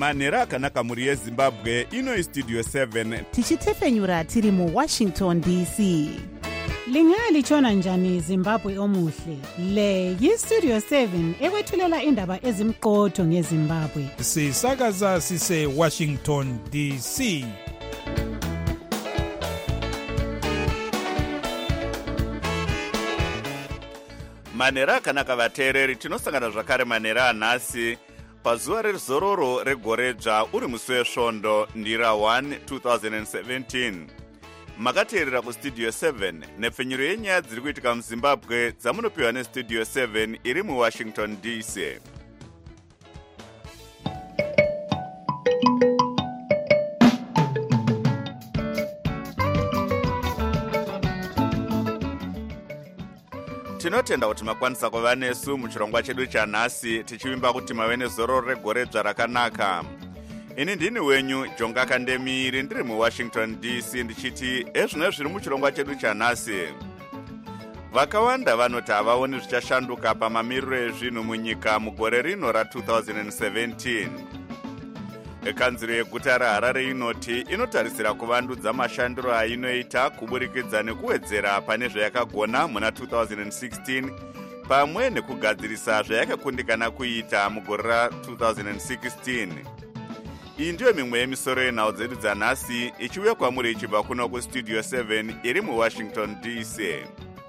manhero akanaka mhuri yezimbabwe. Ino istudio 7 tichitefenyura tiri muWashington DC. Lingalitshona njani Zimbabwe omuhle? Le yiStudio 7 ekwethulela indaba ezimqotho ngeZimbabwe. Sisakaza sise Washington DC. manhero akanaka vateereri, tinosangana zvakare manhero anhasi pazuva rezororo regoredzva uri musi wesvondo ndira 1 2017. makateerera kustudio 7 nepfenyuro yenyaya dziri kuitika muzimbabwe dzamunopiwa nestudio 7 iri muWashington DC. tinotenda kuti makwanisa kuva nesu muchirongwa chedu chanhasi, tichivimba kuti mave nezororo regoredzva rakanaka. Ini ndini wenyu Jonga Kandemiri, ndiri muWashington DC, ndichiti ezvino zviri muchirongwa chedu chanhasi. Vakawanda vanoti havaoni zvichashanduka pamamiriro ezvinhu munyika mugore rino ra2017. Kanzuro yeguta reHarare inoti inotarisira kuvandudza mashandiro ainoita kuburikidza nekuwedzera pane zvayakagona muna 2016 pamwe nekugadzirisa zvayakakundikana kuita mugore ra2016. Iyi ndiyo mimwe yemisoro yenhau dzedu dzanhasi ichiuya kwamuri ichibva kuno kustudio 7 iri muWashington DC.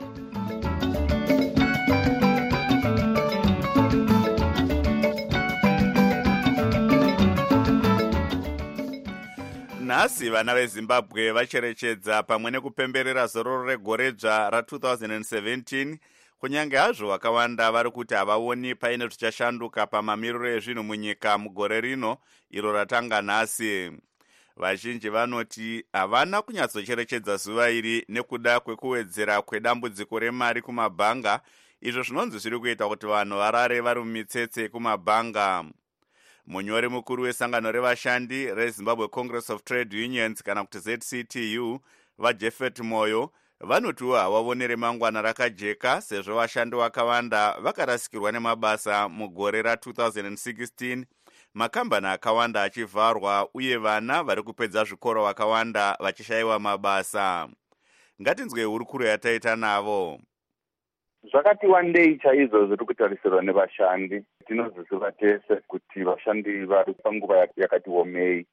nhasi vana vezimbabwe vacherechedza pamwe nekupemberera zororo regoredzva ra2017, kunyange hazvo vakawanda vari kuti havaoni paine zvichashanduka pamamiriro ezvinhu munyika mugore rino iro ratanga nhasi. Vazhinji vanoti havana kunyatsocherechedza zuva iri nekuda kwekuwedzera kwedambudziko remari kumabhanga, izvo zvinonzi zviri kuita kuti vanhu varare vari mumitsetse kumabhanga. Munyori mukuru wesangano revashandi reZimbabwe Congress of Trade Unions kana kuti ZCTU vaJeffet Moyo vanotiwo havavone remangwana rakajeka sezvo vashandi vakawanda vakarasikirwa nemabasa mugore ra2016, makambani akawanda achivharwa uye vana vari kupedza zvikoro vakawanda vachishayiwa mabasa. Ngatinzwe hurukuro yataita navo. Zvakati wandei chaizvo zviri kutarisirwa nevashandi. Tinoziva tese kuti vashandi vari panguva yakati womei.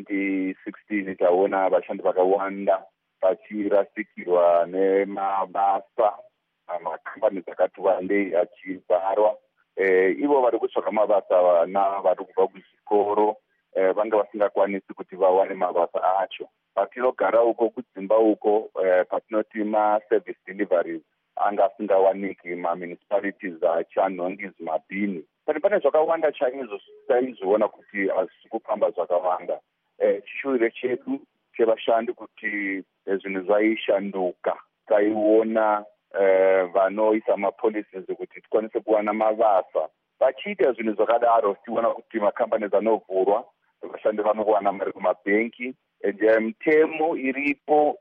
2016 taona vashandi vakawanda vachirasikirwa nemabasa, makambani dzakati wandei achivharwa. Ivo vari kutsvaga mabasa, vana vari kubva kuzvikoro vanga vasingakwanisi kuti vawane mabasa acho. Patinogara uko kudzimba uko, patinoti ma-service deliveries anga asingawaniki ma-municipalities achanhongi zvimabhini. Pane zvakawanda chaizvo taizviona kuti hazvisi kufamba zvakawanda. Chishuwiro chedu chevashandi kuti zvinhu zvaishanduka. Taiona vanoisa mapolicies kuti tikwanise kuwana mabasa. Vachiita zvinhu zvakadaro, tiona kuti makambani anovhurwa, vashandi vanowana mari kumabhenki. Mitemo iripo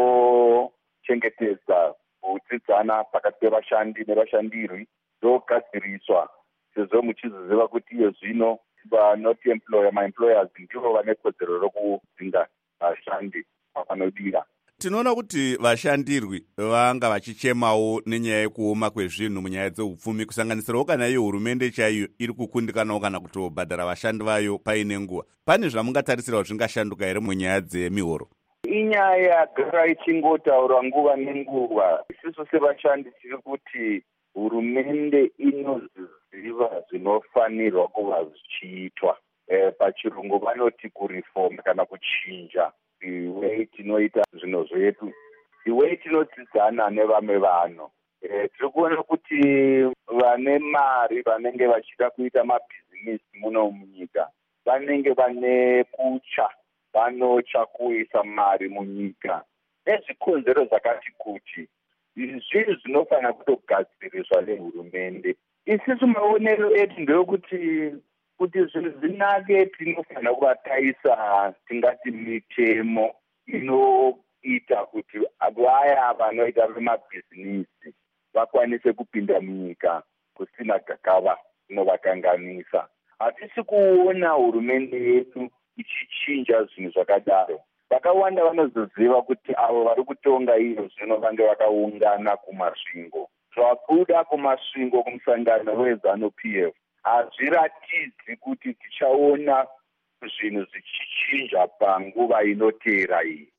inochengetedza kudzidzana pakati pevashandi nevashandirwi ndogadziriswa, sezvo muchiziva kuti iyo zvino vanoti employer, ma-employers ndivo vane kodzero rokudzinga vashandi pavanodira. Tinoona kuti vashandirwi vanga vachichemawo nenyaya yekuoma kwezvinhu munyaya dzeupfumi, kusanganisirawo kana iyo hurumende chaiyo iri kukundikanawo kana kutobhadhara vashandi vayo paine nguva. Pane zvamungatarisira zvingashanduka here munyaya dzemihoro? Inyaya yagara ichingotaurwa nguva nenguva. Isusu sevashandi tiri kuti hurumende inoziva zvinofanirwa kuva zvichiitwa. Pachirungu vanoti kureform kana kuchinja the way tinoita zvinhu zvedu, the way tinodzidzana nevamwe vanhu. Tiri kuona kuti vane mari vanenge vachida kuita mabhizinisi muno munyika vanenge vane kutya, vanotya kuisa mari munyika nezvikonzero zvakati kuti zvinhu zvinofanira kutogadziriswa nehurumende. Isusu maonero edu ndeyokuti zvinhu zvinake tinofanira kuva taisa tingati mitemo inoita kuti vaya vanoita vemabhizinisi vakwanise kupinda munyika kusina gakava rinovakanganisa. hatisi kuona hurumende yedu ichichinja zvinhu zvakadaro. Vakawanda vanozoziva kuti avo vari kutonga iyo zvino vange vakaungana kumasvingo. Zvabuda kumasvingo kumusangano weZANU-PF hazviratidzi kuti tichaona zvinhu zvichichinja panguva inotera iyi.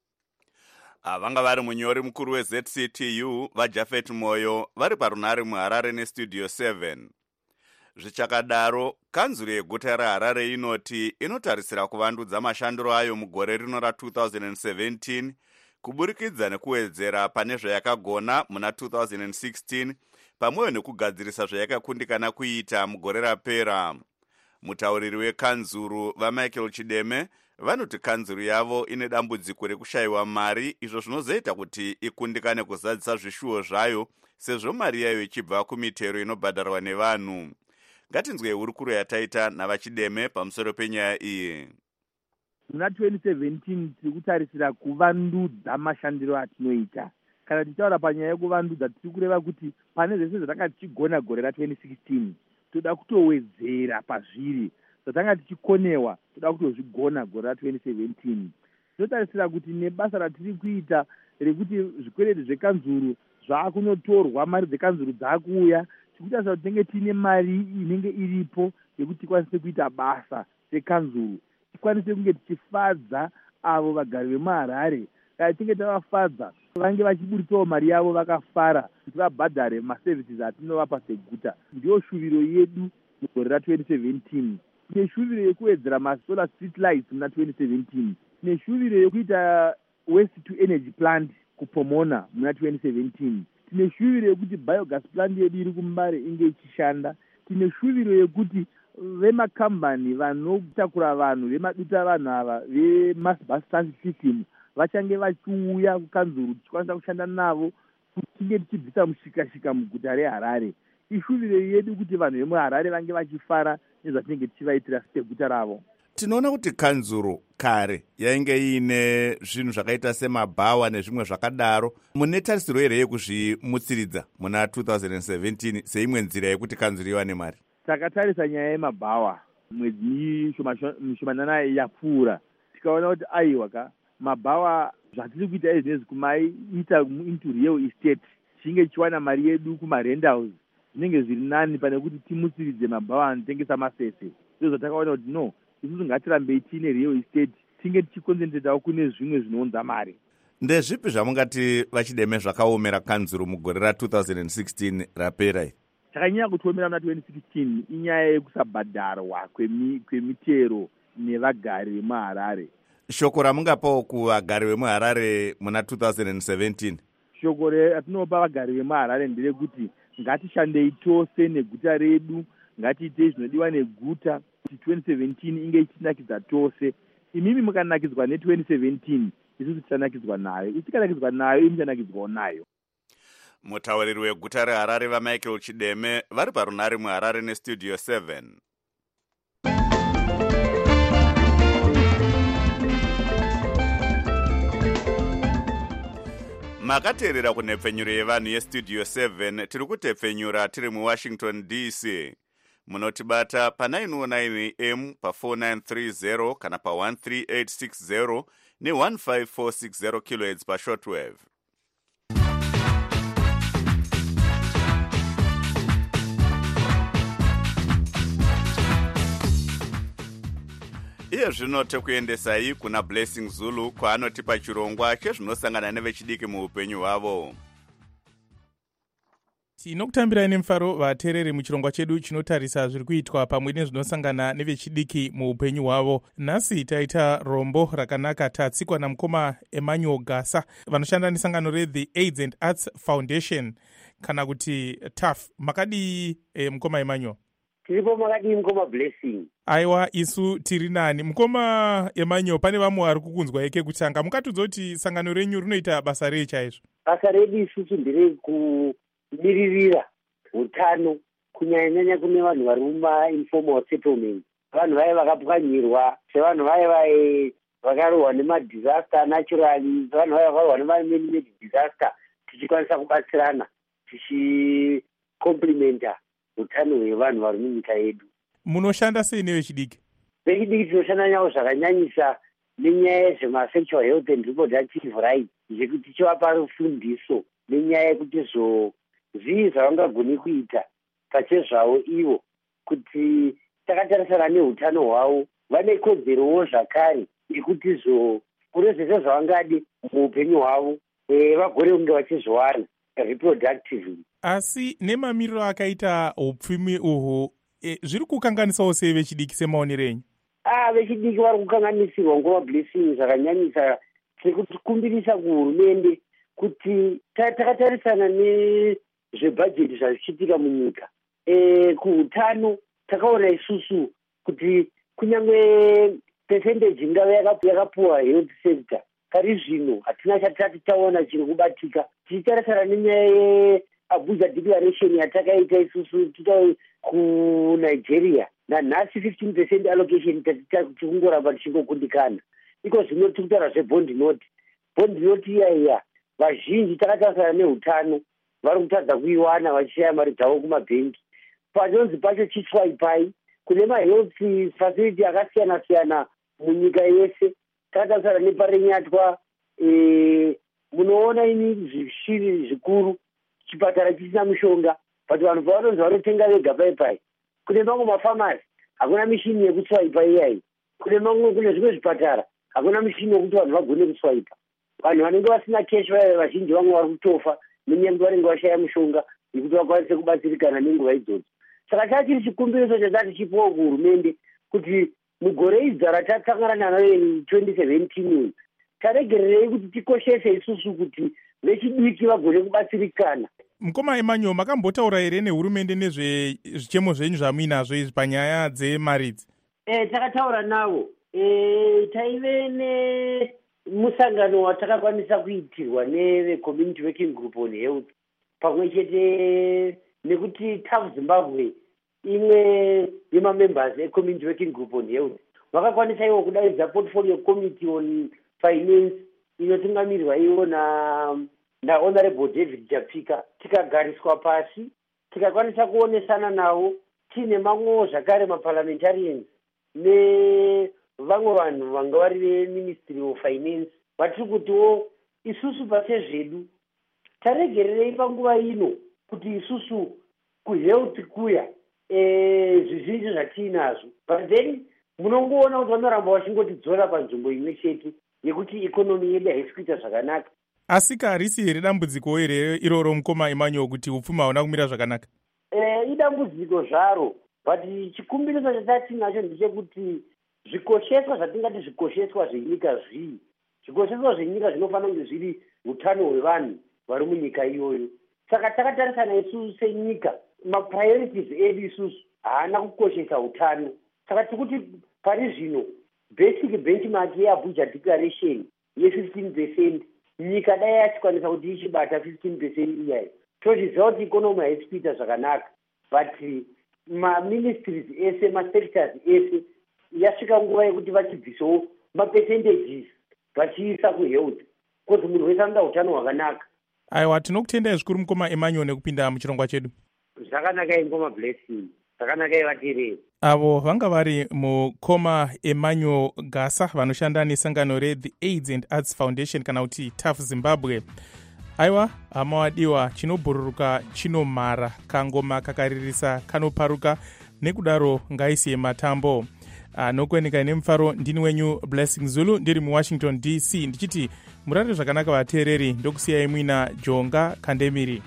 Vanga vari munyori mukuru weZCTU vaJafet Moyo vari parunare muHarare neStudio 7. Zvichakadaro, kanzuru yeguta reHarare inoti inotarisira kuvandudza mashandiro ayo mugore rino ra2017 kuburikidza nekuwedzera pane zvayakagona muna 2016 pamweyo nekugadzirisa zvayakakundikana kuita mugore rapera. Mutauriri wekanzuru vaMichael Chideme vanoti kanzuru yavo ine dambudziko rekushayiwa mari, izvo zvinozoita kuti ikundikane kuzadzisa zvishuwo zvayo sezvo mari yayo ichibva kumitero inobhadharwa nevanhu. Ngatinzwe hurukuro yataita navaChideme pamusoro penyaya iyi. Muna 2017 tiri kutarisira kuvandudza mashandiro atinoita. Kana tichaura panyaya yekuvandudza tiri kureva kuti pane zvese zvatanga tichigona gore ra2016 toda kutowedzera pazviri zvatanga tichikonewa toda kutozvigona gore ra2017. Tinotarisira kuti nebasa ratiri kuita rekuti zvikwereti zvekanzuru zvaakunotorwa, mari dzekanzuru dzaakuuya, tikutarisa kuti tinenge tiine mari inenge iripo yekuti tikwanise kuita basa sekanzuru, tikwanise kunge tichifadza avo vagari vemuHarare. Kana tinge tavafadza vange vachiburitsawo mari yavo vakafara kuti vabhadhare maservices atinovapa seguta. Ndiyo shuviro yedu mugore ra2017. Tine shuviro yekuwedzera masolar street lights muna 2017. Tine shuviro yekuita waste to energy plant kuPomona muna 2017. Tine shuviro yekuti biogas plant yedu iri kuMbare inge ichishanda. Tine shuviro yekuti vemakambani vanotakura vanhu vemaduta vanhu ava vemass bus transit system vachange vachiuya kukanzuru tichikwanisa kushanda navo kuti tinge tichibvisa mushikashika muguta reHarare. Ishuviro yedu kuti vanhu vemuHarare vange vachifara nezvatinenge tichivaitira seguta ravo. Tinoona kuti kanzuru kare yainge iine zvinhu zvakaita semabhawa nezvimwe zvakadaro. Mune tarisiro here yekuzvimutsiridza muna 2017 seimwe nzira yekuti kanzuru iwane mari? Takatarisa nyaya yemabhawa mwedzi mishomanana yapfuura, tikaona kuti aiwa mabhawa zvatiri kuita izvinezvi kumaiita into real estate chinge chiwana mari yedu kumarentals zvinenge zviri nani pane kuti timutsiridze mabhawa anotengesa masese. Ndizvo zvatakaona kuti no, isusu ngatirambei tiine real estate tinge tichikonzentretawo kune zvimwe zvinounza mari. Ndezvipi zvamungati vaChideme zvakaomera kanzuru mugore ra2016 rapera iri? Chakanyanya kutiomera muna 2016 inyaya yekusabhadharwa kwemitero nevagari vemuHarare. Shoko ramungapawo kuvagari vemuHarare muna 2017? Shoko ratinopa vagari vemuHarare nderekuti ngatishandei tose neguta redu, ngatiitei zvinodiwa neguta kuti 2017 inge ichinakidza tose. Imimi mukanakidzwa ne2017 isusu tichanakidzwa nayo, isikanakidzwa nayo imuchanakidzwawo nayo. Mutauriri weguta reHarare vaMichael Chideme vari parunare muHarare neStudio 7. Makateerera kunhepfenyuro yevanhu yeStudio 7. Tiri kutepfenyura tiri muWashington DC. Munotibata pa909 AM pa4930 kana pa13860 ne15460 kHz pashortwave. Iye zvino tekuendesai kuna Blessing Zulu kwaanotipa chirongwa chezvinosangana nevechidiki muupenyu hwavo. Tinokutambirai nemufaro vateereri muchirongwa chedu chinotarisa zviri kuitwa pamwe nezvinosangana nevechidiki muupenyu hwavo. Nhasi taita rombo rakanaka tatsikwa namukoma Emmanuel Gasa vanoshanda nesangano reThe AIDS and Arts Foundation kana kuti TAF. Makadii mukoma Emmanuel? Tiripo makadii mukoma Blessing? Aiwa, isu tiri nani. Mukoma Emmanuel, pane vamwe vari kukunzwa eke kutanga. Mukatudza kuti sangano renyu rinoita basa rei chaizvo? Basa redu isusu ndere kumiririra utano kunyanya kune vanhu vari mumainformal settlement, vanhu vaye vakapwanyirwa, sevanhu vaye vakarohwa nemadisaster naturally, vanhu vaye vakarohwa nemaman-made disaster, tichikwanisa kubatsirana tichikomplimenta utano hwevanhu vari munyika yedu. munoshanda sei nevechidiki? Vechidiki tinoshanda navo zvakanyanyisa nenyaya yezvemasexual health and reproductive rights, zvekuti tichivapa fundiso nenyaya yekuti zvii zvavangagoni kuita pachezvavo ivo, kuti takatarisana neutano hwavo vane kodzerowo zvakare yekuti kune zvese zvavangadi muupenyu hwavo vagone kunge vachizviwana reproductively. Asi nemamiriro akaita upfumi uhwu zviri kukanganisawo sei vechidiki semaonero enyu? Vechidiki vari kukanganisirwa nguva blessing zvakanyanyisa, sekutikumbirisa kuhurumende kuti takatarisana nezvebhajeti zvazvichiitika munyika. Kuutano takaona isusu kuti kunyange percentage ingave yakapuwa health sector, kari zvino hatina chatati taona chiri kubatika. Tichitarisana nenyaya yeAbuja Declaration yatakaita isusu kuNigeria, nanhasi 15% allocation tikungoramba tichingokundikana. Iko zvino tikutaura zvebond note iya vazhinji takatarisana neutano vari kutadza kuiwana vachishaya mari dzavo kumabhengi. Panonzi pacho chiswaipai kune mahealth facility akasiyana-siyana munyika yese. Takatarisana neparenyatwa munoona ini zvishiri zvikuru, chipatara chisina mushonga, but vanhu pavanonzi vanotenga vega paipai. Kune mamwe mafamasi hakuna mishini yekuswaipa iyayi. Kune zvimwe zvipatara hakuna mishini yekuti vanhu vagone kuswaipa. Vanhu vanenge vasina keshi vazhinji vamwe vari kutofa nenyaya yekuti vanenge vashaya mushonga yekuti vakwanise kubatsirikana nenguva idzodzo. Saka chachiri chikumbiriso chatati chipiwa kuhurumende kuti mugore idza ratasangana nayo 2017 taregererei kuti tikoshese isusu kuti vechidiki vagone kubatsirikana. Mukoma Emmanuel, makambotaura here nehurumende nezvezvichemo zvenyu zvamuinazvo izvi panyaya dzemari idzi? Takataura navo. Taive nemusangano watakakwanisa kuitirwa neve-Community Working Group on Health, pamwe chete nekuti TAF Zimbabwe imwe yemamembers e-Community Working Group on Health vakakwanisa iwo kudaidza Portfolio Committee on Finance inotungamirirwa iwo naHonorable David Japika. Tikagariswa pasi tikakwanisa kuonesana navo, tiine mamwewo zvakare maparliamentarians nevamwe vanhu vanga vari veMinistry of Finance vatiri kutiwo isusu pase zvedu taregererei panguva ino kuti isusu kuhealth kuya zvizhinji zvatiinazvo, but then munongoona kuti vanoramba vachingotidzora panzvimbo imwe chete yekuti ikonomi yedu haisi kuita zvakanaka. Asi harisi here dambudziko iroro mukoma Emmanuel kuti upfumi hauna kumira zvakanaka? Idambudziko zvaro, but chikumbiriso chatinacho ndechekuti zvikosheswa zvatingati zvikosheswa zvenyika zvii. Zvikosheswa zvenyika zvinofanira kunge zviri utano hwevanhu vari munyika iyoyo. Saka takatarisana isusu senyika, mapriorities edu isusu haana kukoshesa utano. Saka tikuti pari zvino basic benchmark yeAbuja Declaration ye15%, nyika dai yachikwanisa kuti ichibata 15% iyayi, tochiziva kuti ikonomi haisi kuita zvakanaka, but maministries ese, masectors ese yasvika nguva yekuti vachibvisawo mapercentages vachiisa kuhealth, kuti munhu wese anoda utano hwakanaka. Aiwa, tinokutendai zvikuru mukoma Emmanuel nekupinda muchirongwa chedu. Zvakanakai mukoma Blessing, zvakanakai vateereri. Avo vanga vari mukoma Emmanuel Gasa vanoshanda nesangano reThe AIDS and Arts Foundation kana kuti TAF Zimbabwe. Aiwa, hama wadiwa, chinobhururuka chinomhara, kangoma kakaririsa kanoparuka, nekudaro ngaisiye matambo. Nokwenika nemufaro, ndini wenyu Blessing Zulu, ndiri muWashington DC, ndichiti murare zvakanaka vateereri, ndokusiyai mwina Jonga Kandemiri.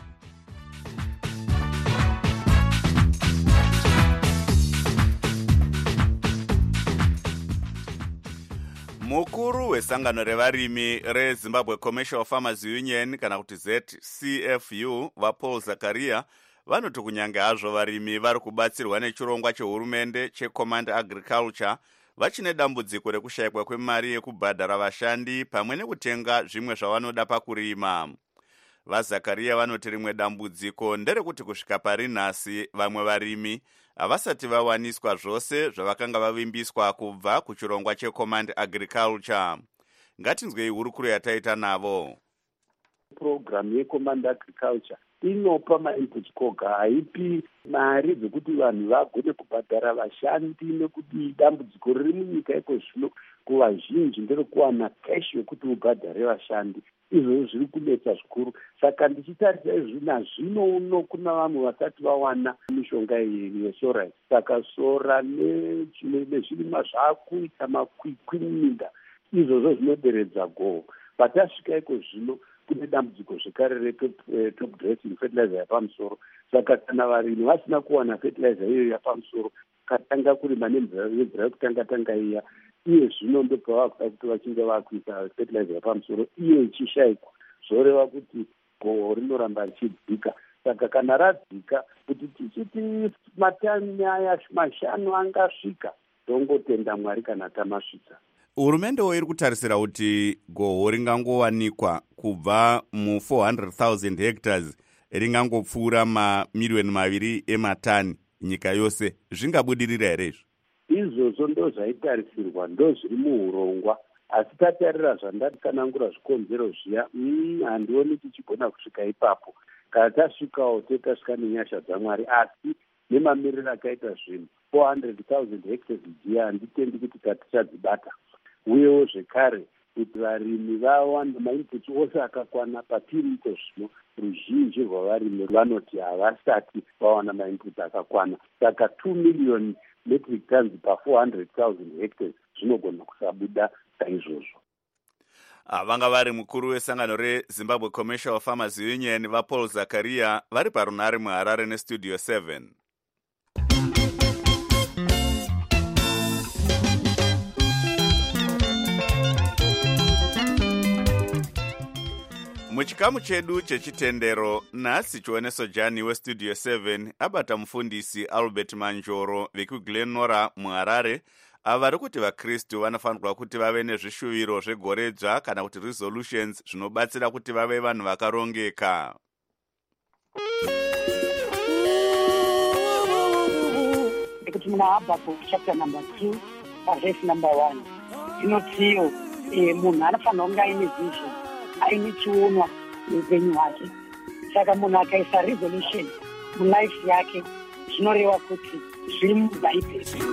Mukuru wesangano revarimi reZimbabwe Commercial Farmers Union kana kuti ZCFU vaPaul Zakaria vanoti kunyange hazvo varimi vari kubatsirwa nechirongwa chehurumende cheCommand Agriculture vachine dambudziko rekushayikwa kwemari yekubhadhara vashandi pamwe nekutenga zvimwe zvavanoda pakurima. VaZakaria vanoti rimwe dambudziko nderekuti kusvika pari nhasi vamwe varimi havasati vawaniswa zvose zvavakanga vavimbiswa kubva kuchirongwa cheCommand Agriculture. Ngatinzwei hurukuro yataita navo. program yecommand agriculture inopa mainput koga, haipi mari dzekuti vanhu vagone kubhadhara vashandi, nekuti dambudziko riri munyika iko zvino kuvazhinji nderekuwana cash yokuti ubhadhare vashandi. Izvozvo zviri kunetsa zvikuru. Saka ndichitarisa izvi nazvino uno kuna vamwe vasati vawana mishonga yesora. Saka sora nezvirimwa zvaakuita makwikwi muminda, izvozvo zvinoderedza goho. Patasvika iko zvino kune dambudziko zvekare retop dressing fertilizer yapamusoro. Saka kana varimi vasina kuwana fertilizer iyoyo yapamusoro, katanga kurima nemvura yekutanga iya, iye zvino ndopavakuda kuti vachinge vakuisa fertilizer yapamusoro iye ichishayikwa, zvoreva kuti goho rinoramba richidzika. Saka kana radzika kuti tichiti matani aya 5 angasvika, tongotenda Mwari kana tamasvitsa. Hurumende iri kutarisira kuti goho ringangowanikwa kubva mu400,000 hectares ringangopfuura mamiliyoni 2 ematani nyika yose. Zvingabudirira here izvo? Izvozvo ndo zvaitarisirwa, ndo zviri muurongwa. Asi tatarira zvandatsanangura zvikonzero zviya, handioni tichigona kusvika ipapo. Kana tasvikawo tasvika nenyasha dzaMwari, asi nemamiriro akaita zvinhu 400,000 hectares dziya handitendi kuti tatichadzibata. Uyewo zvekare kuti varimi vawanda mainputs ose akakwana patiriko zvino, ruzhinji rwavarimi vanoti havasati vawana mainputs akakwana. Saka 2 million metric tons pa400,000 hectares zvinogona kusabuda saizvozvo. Vanga vari mukuru wesangano reZimbabwe Commercial Farmers Union vaPaul Zakaria vari parunare muHarare neStudio 7. Muchikamu chedu chechitendero, nhasi chiwaneso Jani weStudio 7 abata mufundisi Albert Manjoro vekuGlenora muHarare avari kuti vaKristu vanofanirwa kuti vave nezvishuviro zvegoredzva kana kuti resolutions zvinobatsira kuti vave vanhu vakarongeka. Kuti muna Habakuk chapter number 2 verse number 1 inotiyo munhu anofanira kunge aine vision, aine chionwa muupenyu hwake. Saka munhu akaisa resolution mulife yake, zvinoreva kuti zviri mubhaibheri.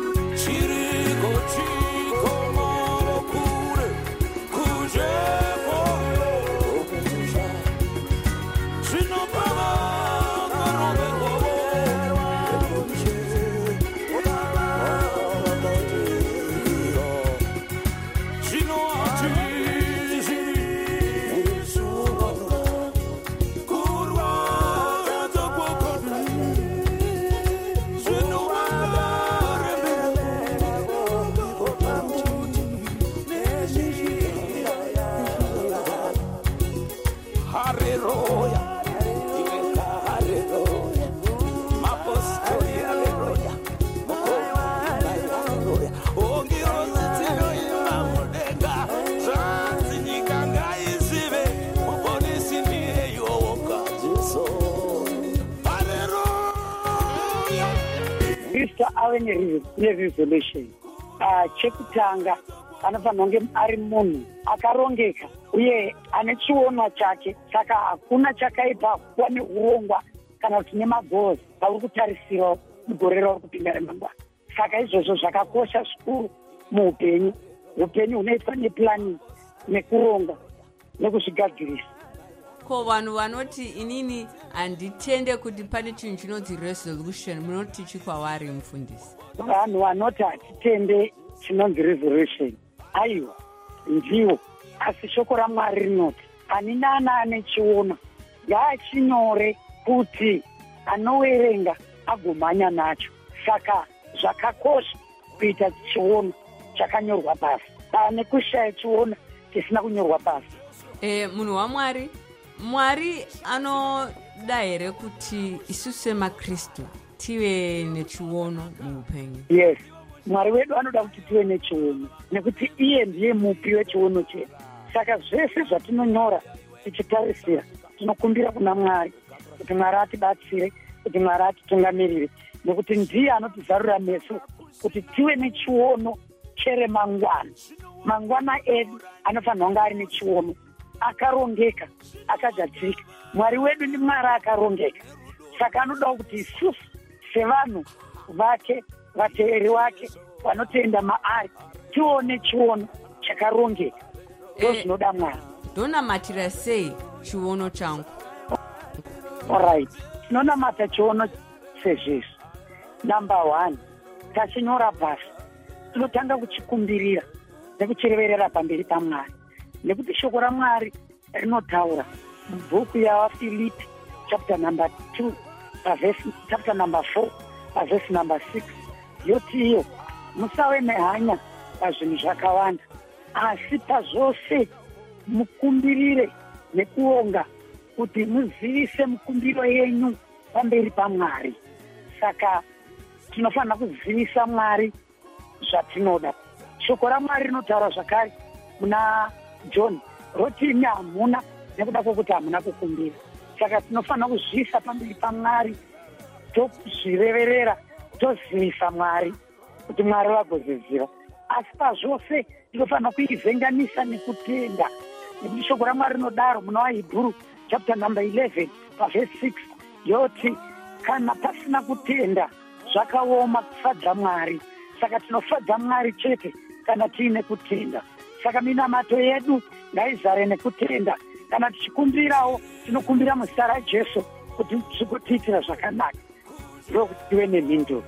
Ave neresolution. Chekutanga anofanira kunge ari munhu akarongeka uye ane chionwa chake. Saka hakuna chakaipa kuva neurongwa kana kuti nemagoals auri kutarisira mugore rauri kupinda remangwana. Saka izvozvo zvakakosha zvikuru muupenyu. Upenyu hunoitwa neplanning, nekuronga, nekuzvigadzirisa. Ko vanhu vanoti inini handitende kuti pane chinhu chinonzi resolution, munoti chikwavari mufundisi? Vanhu vanoti hatitende chinonzi resolution, aiwa ndiwo, asi shoko raMwari rinoti ani nana ane chiona ngaachinyore kuti anowerenga agomhanya nacho. Saka zvakakosha kuita chiona chakanyorwa pasi, nekushaya chiona chisina kunyorwa pasi. Munhu waMwari, Mwari anoda here kuti isu semaKristu tive nechiono muupenyu? Yes, Mwari wedu anoda kuti tive nechiono, nekuti iye ndiye mupi wechiono chedu. Saka zvese zvatinonyora tichitarisira, tinokumbira kuna Mwari kuti Mwari atibatsire, kuti Mwari atitungamirire, nekuti ndiye anotizarura meso kuti tive nechiono chere mangwana. Mangwana edu anofanira kunge ari nechiono akarongeka, akagadzirika. Mwari wedu ni Mwari akarongeka. Saka anoda kuti isusu sevanhu vake, vateveri vake vanotenda maari, tione chiono chakarongeka. Ndozvinoda Mwari. Ndonamatira sei chiono changu? Alright, tinonamata chiono sezvizvi. Number 1, tachinyora pasi, tinotanga kuchikumbirira nekuchireverera pamberi paMwari, nekuti shoko raMwari rinotaura mubhuku yaVafilipi chapter number 2 chapter number 4 verse number 6 yoti iyo, musave nehanya pazvinhu zvakawanda, asi pazvose mukumbirire nekuonga kuti muzivise mukumbiro yenyu pamberi paMwari. Saka tinofanira kuzivisa Mwari zvatinoda. Shoko raMwari rinotaura zvakare muna John rotini hamuna nekuda kwokuti hamuna kukumbira. Saka tinofanira kuzivisa pamberi paMwari, tozvireverera, tozivisa Mwari kuti Mwari vagoziziva. Asi pazvose tinofanira kuivhenganisa nekutenda, nekuti shoko raMwari rinodaro muna vaHebheru chapter number 11 verse 6 yoti kana pasina kutenda zvakaoma kufadza Mwari. Saka tinofadza Mwari chete kana tiine kutenda. Saka minamato yedu ngaizare nekutenda. Kana tichikumbirawo tinokumbira muzita raJesu kuti zvikotiitira zvakanaka, ndokuti tive nemhinduro.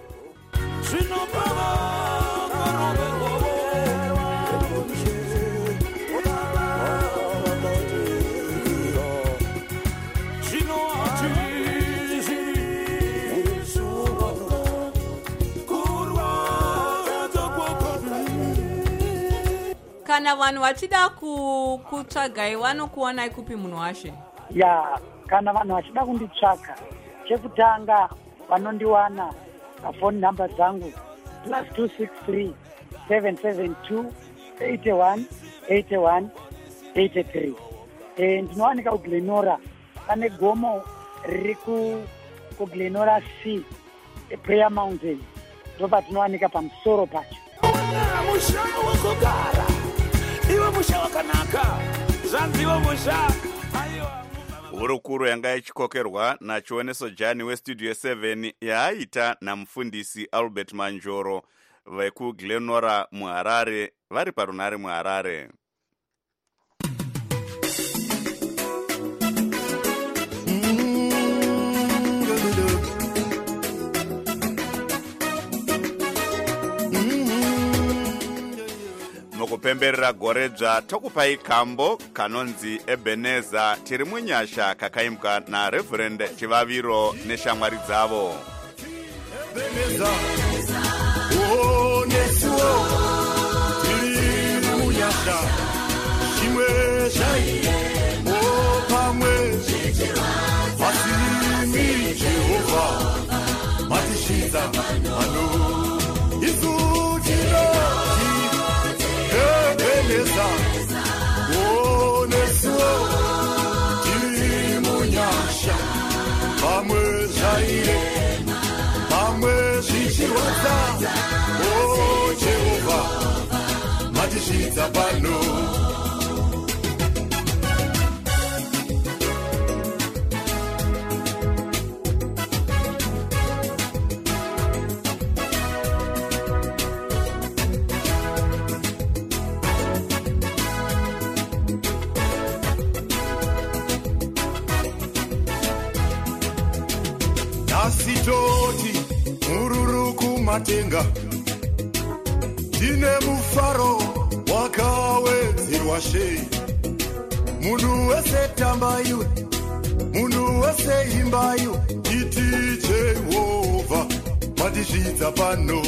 Kana vanhu vachida kutsvagai vanokuonai kupi munhu washe? Ya, kana vanhu vachida kunditsvaka, chekutanga vanondiwana phone number dzangu +263 772 81 81 83. Ndinowanika kuGlenora, pane gomo riri kuGlenora C, Prayer Mountain, ndopa tinowanika pamusoro pacho. Musha wakogara iwe musha wakanaka zvanziwa musha. Hurukuru yanga ichikokerwa nachioneso Jani westudio 7 yaaita namufundisi Albert Manjoro vekuGlenora muHarare, vari parunare muHarare. Mukupemberera goredzva tokupai kambo kanonzi Ebeneza tiri munyasha kakaimbwa naReverend Chivaviro neshamwari dzavo. Ebeneza, oh nesuo tiri munyasha chimwe chai oh pamwe vasimi Jehova matishiza mano isutiro Ebeneza, oh nesuo tiri munyasha pamwe chaire pamwe zvichirwadza oh Jehova matishidza pano. Asitoti mururuku matenga tine mufaro wakawedzerwa shei. Munhu wese tambayiwe, munhu wese imbayiwe, iti Jehovha matishidza pano.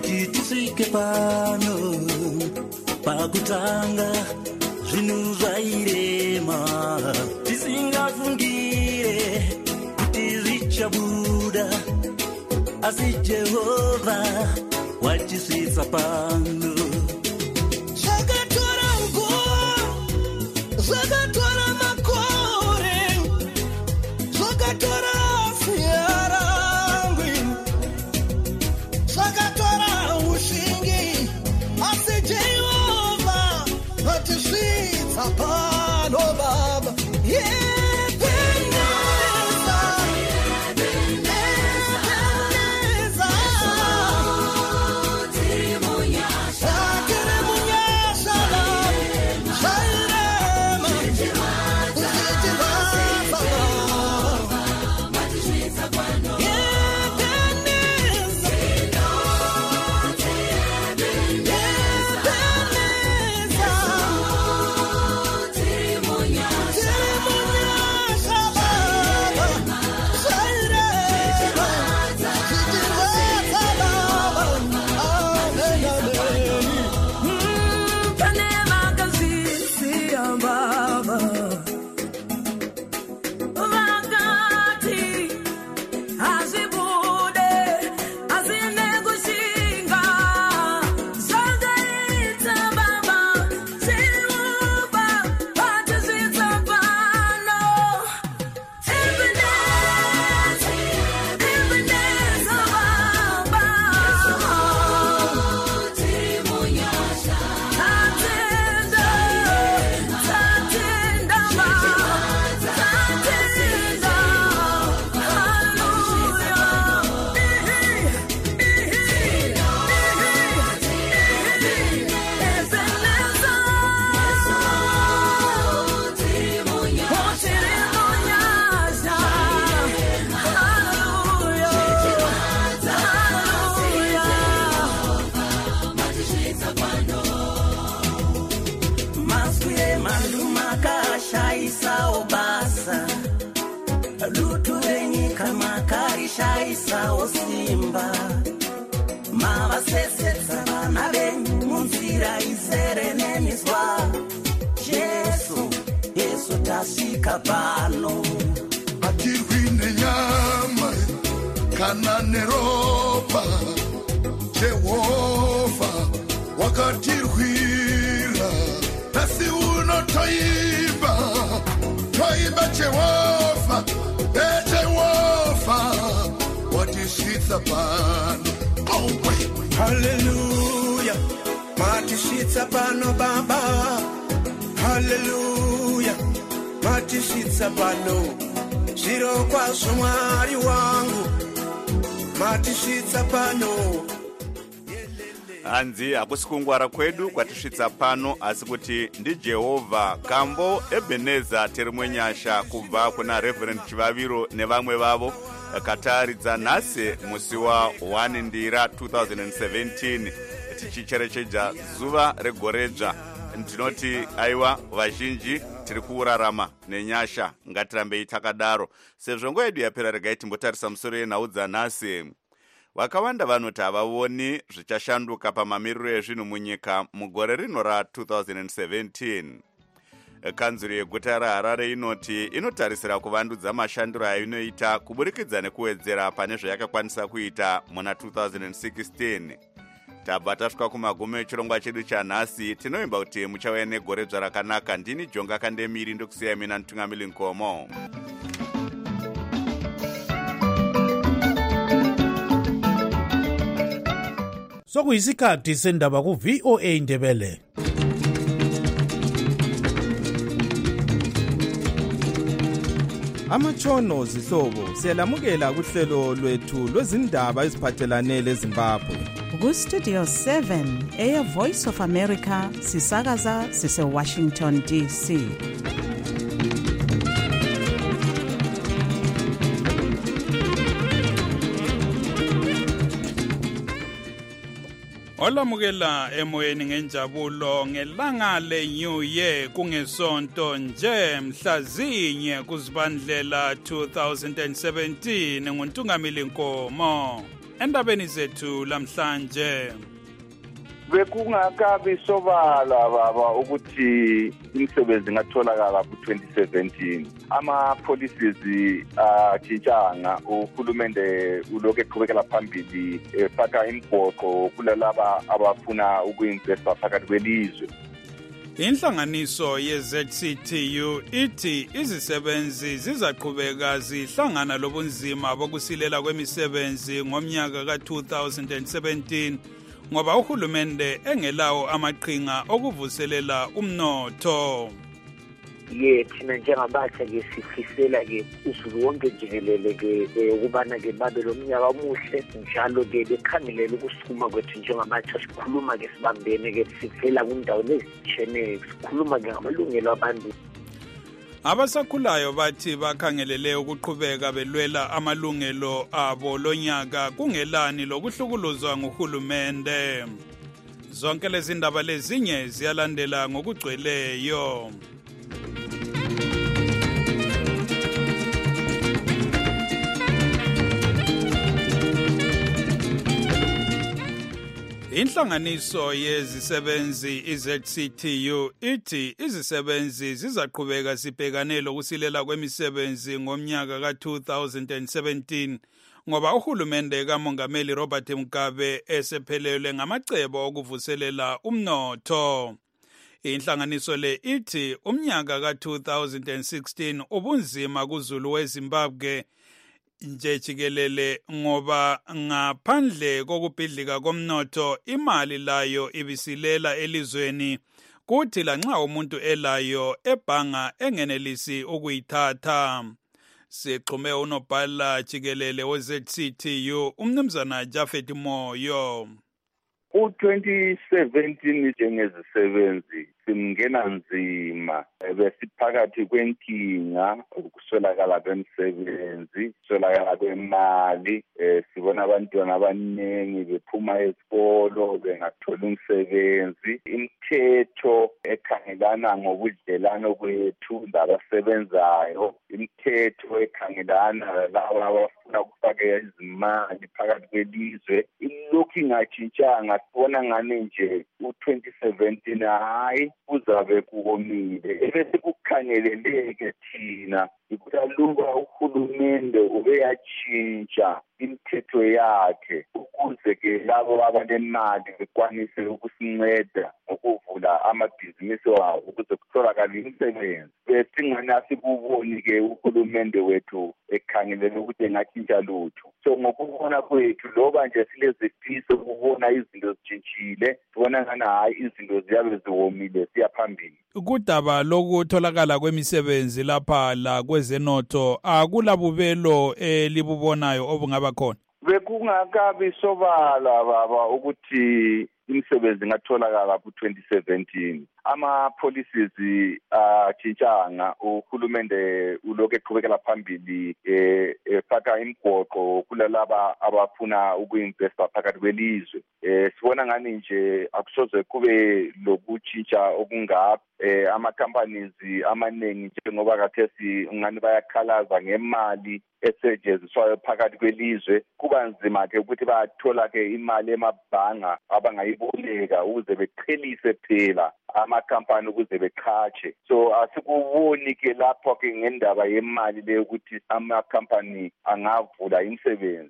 kuti tisvike pano pakutanga zvinhu zvairema tisingafungire kuti zvichabuda asi Jehovha watisvitsa pano zvakatora nguva zvakatora makore zvakatora siyarangu zvakatora ushingi asi Jehovha watisvitsa pano baba shaisa simba mavasesetsa vana venyu munzira isereneniswa Yesu tasvika pano hatirwi nenyama kana neropa Jehovha wakatirwira asi unotoimba Jehovha Jehovha watisvitsa pano Hallelujah matisvitsa pano baba Hallelujah matisvitsa pano zviro kwazvo Mwari wangu matisvitsa pano hanzi hakusi kungwara kwedu kwatisvitsa pano asi kuti ndi Jehovha. Kambo Ebeneza terimwenyasha kubva kuna Reverend Chivaviro nevamwe vavo kataridza nhasi musi wa 1 Ndira 2017 tichicherechedza zuva regoredzva. Ndinoti aiwa vazhinji tiri kurarama nenyasha, ngatirambei takadaro. Sezvo nguva yedu yapera, regai timbotarisa musoro yenhau dzanhasi. Vakawanda vanoti havavoni zvichashanduka pamamiriro ezvinhu munyika mugore rino ra2017. Kanzuri yeguta raHarare inoti inotarisira kuvandudza mashandiro ainoita kuburikidza nekuwedzera pane zvayakakwanisa kuita muna 2016. Tabva tasvika kumagumo echirongwa chedu chanhasi. Tinoimba kuti muchauya negoredzva rakanaka. Ndini Jonga Kandemiri ndokusiyai mina Ntungamili Nkomo. Sokuyisikhathi sendaba ku-VOA Indebele. Amatshono zihlobo siyalamukela kuhlelo lwethu lwezindaba eziphathelane leZimbabwe. Ku-Studio 7 eya Voice of America sisakaza sise-Washington DC. Olamukela emoyeni ngenjabulo ngelanga le-New Year kungesonto nje mhlazinye kuzibandlela 2017 nguNtungamili Nkomo. endabeni zethu lamhlanje. Bekungakabi sobala baba ukuthi imisebenzi ingatholakala ku-2017. Ama-policies atshintshanga, uhulumende ulokhu eqhubekela phambili efaka imigoqo kulalaba abafuna uku-investa phakathi kwelizwe. Inhlanganiso ye-ZCTU ithi izisebenzi zizaqhubeka zihlangana lobunzima bokusilela kwemisebenzi ngomnyaka ka-2017 ngoba uhulumende engelawo amaqhinga okuvuselela umnotho. Thina njengabatsha-ke sifisela-ke uzulu wonke jikelele-ke ukubana-ke babe lo mnyaka omuhle njalo-ke bekhangelela ukusukuma kwethu njengabatsha sikhuluma-ke sibambene-ke sivela kwindawo ezitshiyeneyo sikhuluma-ke ngamalungelo abantu. Abasakhulayo bathi bakhangelele ukuqhubeka belwela amalungelo abo lonyaka kungelani lokuhlukuluzwa nguhulumende. Zonke lezi ndaba lezinye ziyalandela ngokugcweleyo. Inhlanganiso yezisebenzi iZCTU ithi izisebenzi zizaqhubeka sibhekane lokusilela kwemisebenzi ngomnyaka ka-2017 ngoba uhulumende kaMongameli Robert Mugabe esephelelwe ngamacebo okuvuselela umnotho. Inhlanganiso le ithi umnyaka ka-2016 ubunzima kuzulu weZimbabwe nje jikelele ngoba ngaphandle kokubhidlika komnotho imali layo ibisilela elizweni kuthi lanxa umuntu elayo ebhanga engenelisi ukuyithatha. Sixhume unobhala jikelele we-ZCTU umnumzana Japhet Moyo. U-2017 njengezisebenzi simngena nzima besiphakathi kwenkinga, ukuswelakala kwemisebenzi, ukuswelakala kwemali. Sibona abantwana abaningi bephuma esikolo bengatholi umsebenzi. Imithetho ekhangelana ngobudlelano kwethu labasebenzayo, imithetho ekhangelana laba abafuna ukufaka izimali phakathi kwelizwe ilokhu ingatshintshanga. Sibona ngani nje u-2017 hayi kuzabe kuomile. Ebese kukhangeleleke thina ukuthi aluba uhulumende ubeyatshintsha imithetho yakhe ukuze-ke labo abanemali bekwanise ukusinceda ngokuvula amabhizinisi wabo ukuze kutholakale imisebenzi. Besingani asikuboni-ke uhulumende wethu ekhangelele ukuthi engatshintsha lutho. So ngokubona kwethu loba nje silezifiso ukubona izinto zitshintshile, sibona ngani hayi izinto ziyabe ziwomile siyaphambili. Kudaba lokutholakala kwemisebenzi lapha la kwezenotho akulabubelo elibubonayo obungaba khona. Bekungakabi sobala baba ukuthi imisebenzi ingatholakala ku-2017. Ama-policies atshintshanga, uhulumende ulokhu eqhubekela phambili efaka imigoqo kulalaba abafuna uku-investa phakathi kwelizwe. Sibona ngani nje akusoze kube lokutshintsha okungapha. Ama-companies amaningi njengoba kathesi ngani bayakhalaza ngemali esetshenziswayo phakathi kwelizwe. Kuba nzima-ke ukuthi bathola-ke imali emabhanga abangayiboleka ukuze beqhelise phela amakhampani ukuze beqhatshe. So asikuboni-ke lapho-ke ngendaba yemali leyo ukuthi amakhampani angavula imisebenzi.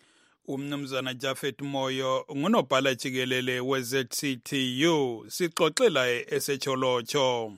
Umnumzana Japhet Moyo ngunobhala jikelele we-ZCTU sixoxela eseCholocho.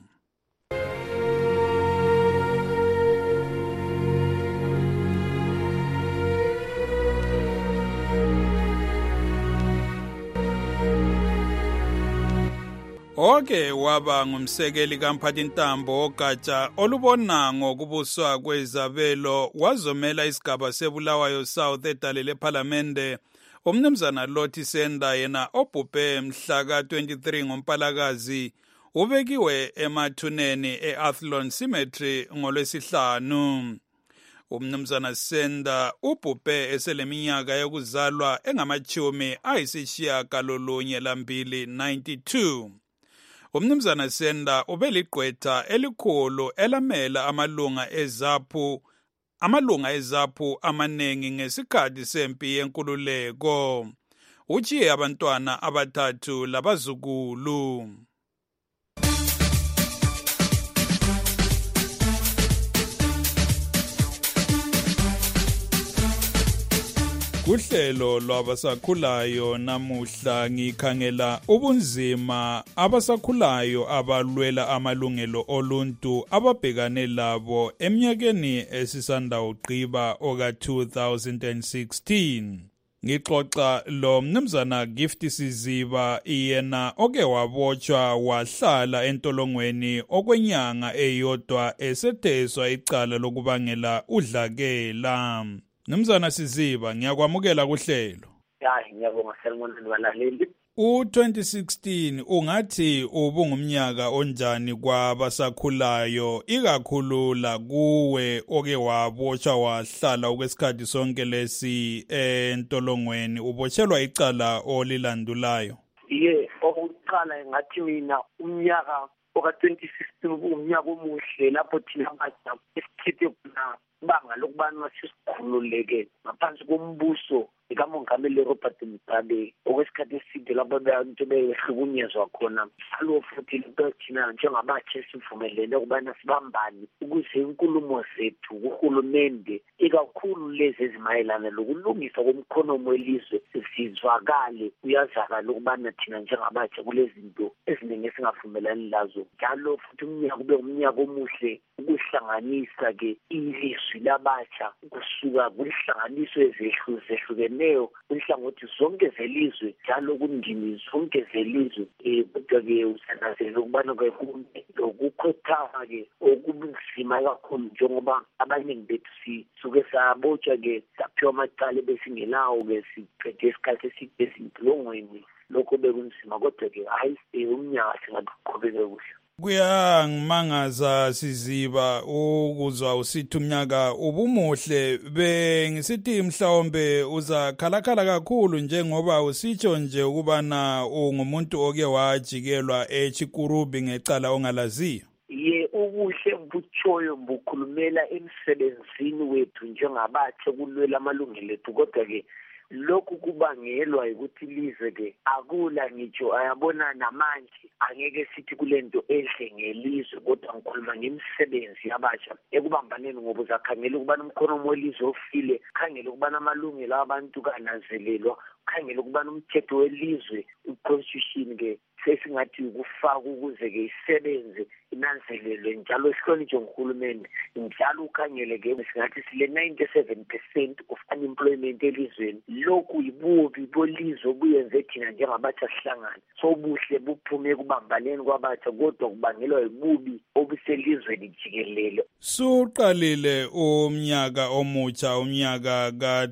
Oke waba ngumsekeli kaMphathintambo ogatsha olubona ngokubuswa kwezabelo wazomela isigaba seBulawayo South edale lePhalamende umnumzana Lothi Senda yena obhubhe mhla ka-23 ngoMpalakazi ubekiwe emathuneni e-Athlone Cemetery ngolwesihlanu. Umnumzana Senda ubhubhe eseleminyaka yokuzalwa engamachumi ayisishiyagalolunye lambili 92. Umnumzana Senda ubeliqwetha elikhulu elamela amalunga eZAPU amalunga ezaphu amaningi ngesikhathi sempi yenkululeko. Uchiye abantwana abathathu labazukulu. Kuhlelo lwabasakhulayo namuhla ngikhangela ubunzima abasakhulayo abalwela amalungelo oluntu ababhekane labo eminyakeni esisanda uqhiba oka 2016. Ngixoxa lo mnumzana Gift Siziba yena oke wabotshwa wahlala entolongweni okwenyanga eyodwa esetheswa icala lokubangela udlakela. Mnumzana Siziba, ngiyakwamukela kuhlelo. Ngiyabonga sanibonani balaleli. U2016 ungathi ubungumnyaka onjani kwabasakhulayo ikakhulu la kuwe oke wabotshwa wahlala okwesikhathi sonke lesi entolongweni ubotshelwa icala olilandulayo? Okokuqala ngathi mina umnyaka oka 2016 umnyaka omuhle lapho thina baja esichithe khona banga lokubana sisikhululeke ngaphansi kombuso ikamongameli Robert Mugabe okwesikhathi eside lapho abantu behlukunyezwa khona. Alo futhi thina njengabatsha sivumelene ukubana sibambane ukuze inkulumo zethu kuhulumende ikakhulu lezi ezimayelana lokulungisa komkhonomo welizwe sizwakale uyazakala ukubana thina njengabatsha kulezi zinto eziningi esingavumelani lazo. Njalo futhi umnyaka ube umnyaka omuhle ukuhlanganisa ke ilizwi labatsha kusuka kwihlanganiso ezehlukeneyo inhlangothi zonke zelizwe njalo kundimi zonke zelizwe. Kodwa-ke usanazele ukubana lokukhothama-ke okunzima kakhulu njengoba abaningi bethu sisuke sabotshwa-ke saphiwa amacala besingelawo-ke siqede isikhathi eside ezintolongweni. Lokho bekunzima kodwa-ke hayi umnyaka singaqhubeke kuhle. Kuyangimangaza Siziba ukuzwa usithi umnyaka ubumuhle bengisithi mhlawumbe uzakhalakhala kakhulu njengoba usitsho nje ukubana ungumuntu oke wajikelwa eChikurubi ngecala ongalaziyo. Ubuhle butshoyo bukhulumela emsebenzini wethu njengabatsha kulwela amalungelo ethu kodwa-ke lokhu kubangelwa ukuthi lize-ke akula ngitsho ayabona namanje angeke sithi kulento ehle ngelizwe kodwa ngikhuluma ngemisebenzi yabatsha ekubambaneni ngoba uzakhangela ukubana umkhonomo welizwe ofile, khangela ukubana amalungelo abantu kananzelelwa, khangela ukubana umthetho welizwe i-constitution-ke sesingathi ukufaka ukuze-ke isebenze inanzelelwe njalo sihlonitshwe nguhulumende. Njalo ukhangele-ke singathi sile 97% of unemployment elizweni. Lokhu yibubi bolizwe obuyenze thina njengabatsha sihlangane. So buhle buphume kubambaneni kwabatsha kodwa kubangelwa yibubi obuselizweni jikelele. Suqalile umnyaka omutsha umnyaka ka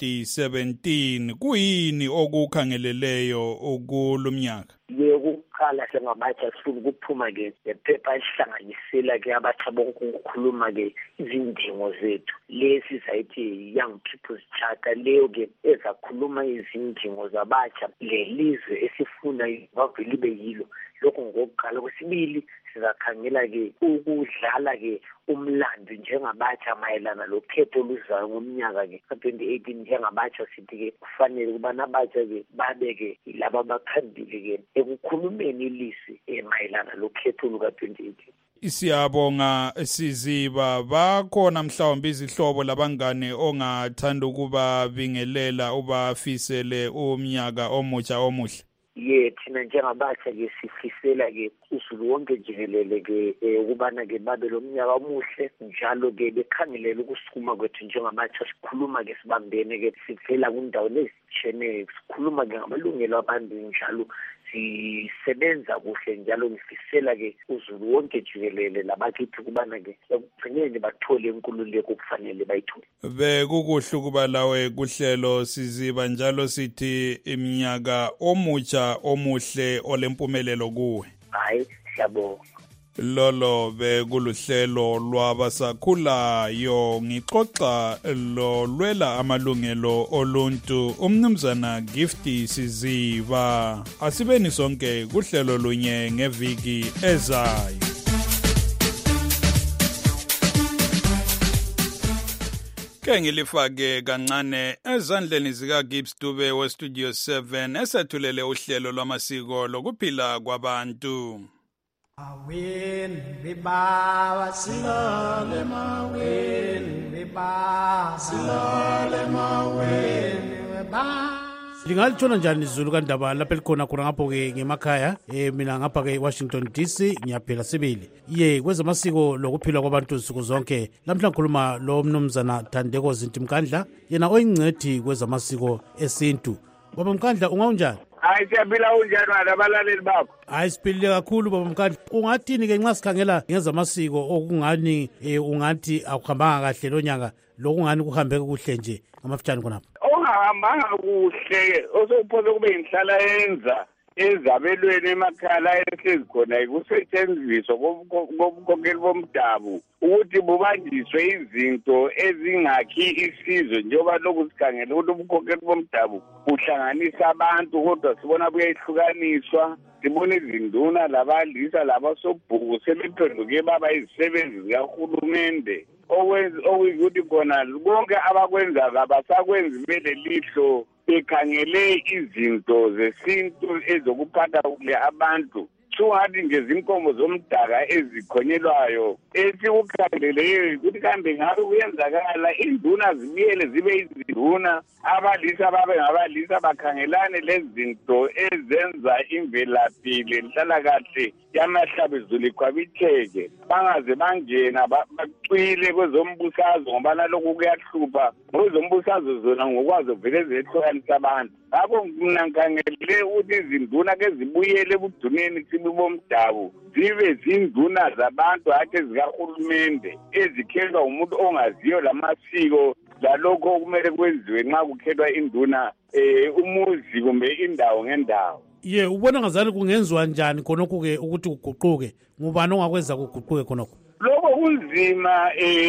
2017 kuyini okukhangeleleyo ukulumnyaka? Ukuqala sengabatsha sifuna ukuphuma-ke lephepha elihlanganisela-ke abatsha bonke ukukhuluma-ke izindingo zethu. Lesi sayithi Young People's Charter leyo-ke ezakhuluma izindingo zabatsha lelizwe esifuna vavele libe yilo. Lokho ngokuqala. Kwesibili sizakhangela-ke ukudlala-ke umlando njengabatsha mayelana lokhetho oluzayo ngomnyaka-ke ka-2018 njengabatsha sithi-ke kufanele ukubana abatsha-ke babe-ke laba abaphambili-ke ekukhulumeni ilizwi mayelana lokhetho luka-2018. Siyabonga Siziba, bakhona mhlawumbe izihlobo labangane ongathanda ukuba bingelela ubafisele umnyaka omutsha omuhle? Thina njengabatsha-ke sifisela-ke uzulu wonke jikelele-ke ukubana-ke babe lo mnyaka omuhle njalo-ke bekhangelela ukusukuma kwethu njengabatsha sikhuluma-ke sibambene-ke sivela kundawo ezitshiyeneyo sikhuluma-ke ngamalungelo abantu njalo sisebenza kuhle njalo ngifisela-ke uzulu wonke jikelele labakithi ukubana-ke ekugcineni bathole inkululeko okufanele bayithole. Bekukuhle ukuba lawe kuhlelo Siziba njalo sithi iminyaka omutsha omuhle olempumelelo kuwe. Hayi, siyabonga. Lolo bekuluhlelo lwabasakhulayo ngixoxa lolwela amalungelo oluntu umnumzana Gift Siziba. Asibeni sonke kuhlelo lunye ngeviki ezayo. ke ngilifake kancane ezandleni zika Gibbs Dube we Studio 7 esethulele uhlelo lwamasiko lokuphila kwabantu. Awen beba silale mawen beba silale mawen beba. Lingalithona njani izulu kaNdaba lapha elikhona khona ngapho ke ngemakhaya mina ngapha ke Washington DC ngiyaphela sibili ye kwezamasiko lokuphila kwabantu insuku zonke lamhla ngikhuluma lo mnumzana Thandeko Zintimkandla yena oyingcedi kwezamasiko esintu. Baba Mkandla ungaunjani? Hayi siyaphila unjani abalaleli bakho? Hayi siphilile kakhulu Baba Mkandla. Ungathini ke nxa sikhangela ngezamasiko okungani ungathi akuhambanga kahle lonyaka lokungani kuhambe kuhle nje ngamafutshane khonapha? Ongahambanga kuhle osophoza kube inhlala yenza ezabelweni emakhaya ehlezi khona kusetshenziswa kobunkokeli bomdabu ukuthi bubanjiswe izinto ezingakhi isizwe njengoba lokhu sikhangele ukuthi ubunkokeli bomdabu buhlanganisa abantu kodwa sibona buyahlukaniswa. Sibona izinduna labalisa labasobhuku sebephenduke baba izisebenzi zikahulumende okuyikuthi khona bonke abakwenza abasakwenzi belelihlo bekhangele izinto zesintu ezokuphatha kule abantu. Sungathi ngezinkomo zomdaka ezikhonyelwayo esikukhangeleleyo ukuthi kambe ngabe kuyenzakala induna zibuyele zibe izinduna abalisa babe ngabalisa bakhangelane lezi zinto ezenza imvelaphi lenhlalakahle yamahlabezulu ikhwabitheke bangaze bangena bacwile kwezombusazwe ngoba nalokhu kuyahlupha kwezombusazwe zona ngokwazo vele zehlukanisa abantu. Ngakho mina ngikhangele ukuthi izinduna ke zibuyele ebuduneni bomdabu zibe zinduna zabantu hathe zikahulumende ezikhethwa umuntu ongaziyo lamasiko lalokho okumele kwenziwe nxa kukhethwa induna umuzi kumbe indawo ngendawo. Ye ubona ngazani kungenziwa njani khonokho ke ukuthi kuguquke ngubani ongakwenza kuguquke khonokho? Lokho kunzima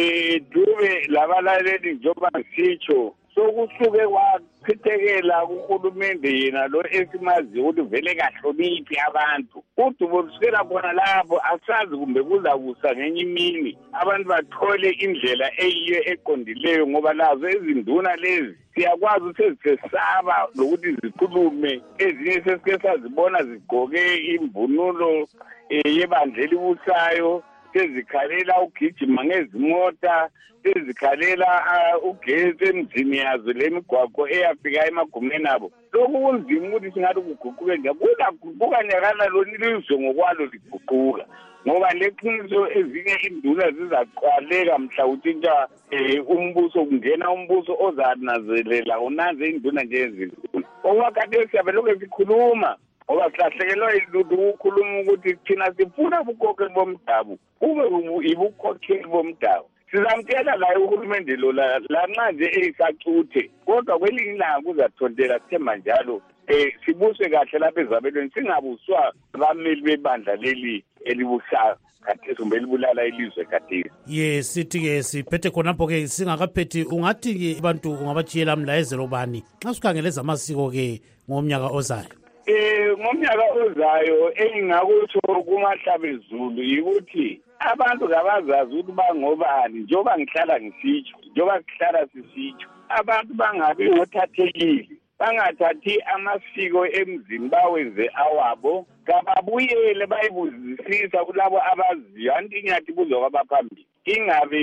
Dube labalaleli njengoba ngisitsho sokusuke kwachithekela kuhulumende yena lo esimazi ukuthi vele kahloniphi abantu. Udubo lusukela khona lapho asazi kumbe kuzakusa ngenye imini abantu bathole indlela eyiyo eqondileyo ngoba lazo ezinduna lezi siyakwazi sezisesaba lokuthi zikhulume ezinye sesike sazibona zigqoke imvunulo yebandla elibusayo sezikhalela ugijima ngezimota sezikhalela ugesi emzini yazo lemigwaqo eyafika emagumeni abo. Lokhu kunzima ukuthi singathi kuguquke nje kuzaguquka nyakana lonilizwe ngokwalo liguquka ngoba leqiniso ezinye induna zizaqaleka mhla uthinta umbuso kungena umbuso ozanazelela unaze induna nje ezinduna. Okwakade siyabelokhu sikhuluma ngoba silahlekelwa ilutho ukukhuluma ukuthi thina sifuna ubunkokeli bomdabu kube ibukhokheli bomdabu. Sizamtshela la uhulumende lo lanxa nje eyisacuthe kodwa kwelinye ilanga kuzathontela sithemba njalo sibuswe kahle lapha ezabelweni singabuswa abameli bebandla leli elibusayo khathesi kumbe elibulala ilizwe khathesi. Ye sithi ke siphethe khonapho ke singakaphethi ungathi ke abantu ungabatshiyela mlayezelo bani nxa sikhangele zamasiko ke ngomnyaka ozayo? Ngomnyaka ozayo engingakutsho kumahlabezulu yikuthi abantu kabazazi ukuthi bangobani njengoba ngihlala ngisitsho njengoba sihlala sisitsho abantu bangabi ngothathekile bangathathi amasiko emzini bawenze awabo kababuyele bayibuzisisa kulabo abaziyo anti inyathi kuzokwaba-phambili ingabe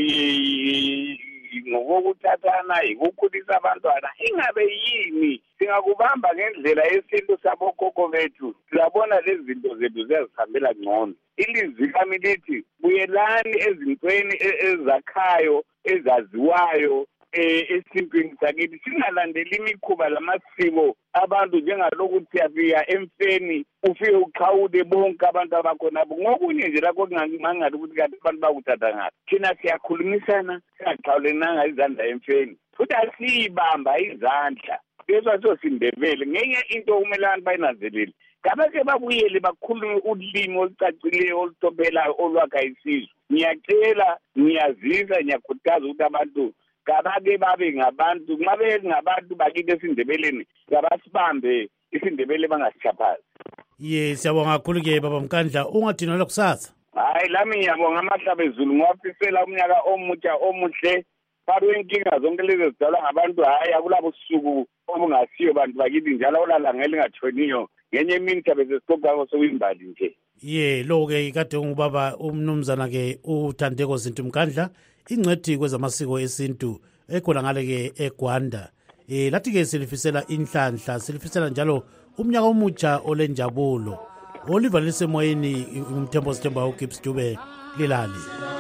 ngokokuthathana yikukhulisa abantwana ingabe yini singakubamba ngendlela yesintu sabokhokho bethu sizabona lezi zinto zethu ziyazihambela ngcono. Ilizwi lami lithi buyelani ezintweni ezakhayo ezaziwayo esintwini sakithi singalandeli imikhuba lamasiko abantu njengalokuthi siyafika emfeni ufike uqhawule bonke abantu abakhonapho ngokunye nje lakho kungangali ukuthi kanti abantu bakuthatha ngaphi. Thina siyakhulumisana singaqhawulenanga izandla emfeni futhi asiyibamba izandla besaso sindebele ngenye into okumele abantu bayinanzelele kabake babuyele bakhulume ulimi olucacileyo oluthobelayo olwakha isizwe. Ngiyacela ngiyazisa ngiyakhuthaza ukuthi abantu kabake babe ngabantu nxa bengabantu bakithi esindebeleni kabasibambe isindebele bangasitshaphazi. Ye siyabonga kakhulu ke Baba Mkandla ungathini lokusasa? Hayi lami ngiyabonga amahlabezulu ngiwafisela umnyaka omutsha omuhle phakathi inkinga zonke lezi zidalwa ngabantu hayi akulabo suku obungasiyo bantu bakithi njalo olalanga elingathoniyo ngenye imini sabe sesixoxa sokuyimbali nje. Lo-ke kade ungubaba umnumzana-ke uThandeko Zinto Mkandla, ingcwethi kwezamasiko esintu ekhona ngale-ke eGwanda. Lathi-ke silifisela inhlanhla, silifisela njalo umnyaka omutsha olenjabulo. Oliver lisemoyeni umthembo sithemba uGibbs Dube lilali.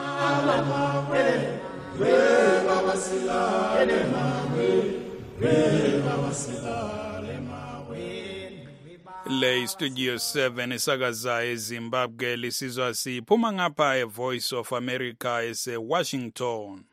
Le Studio 7 isakaza eZimbabwe lisizwa siphuma ngapha eVoice of America eseWashington.